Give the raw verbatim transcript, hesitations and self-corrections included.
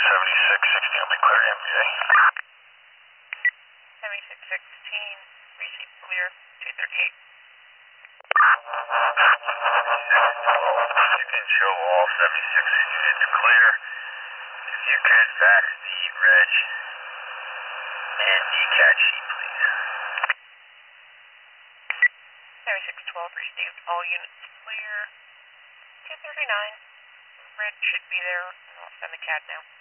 seventy-six sixty will be clear M V A. seventy-six sixteen, receive clear, two thirty-eight. You can show all seventy-six units clear. If you could fax the reg and D C A T sheet, please. seventy-six twelve, received, all units clear, two thirty-nine. Red should be there, and I'll send the C A D now.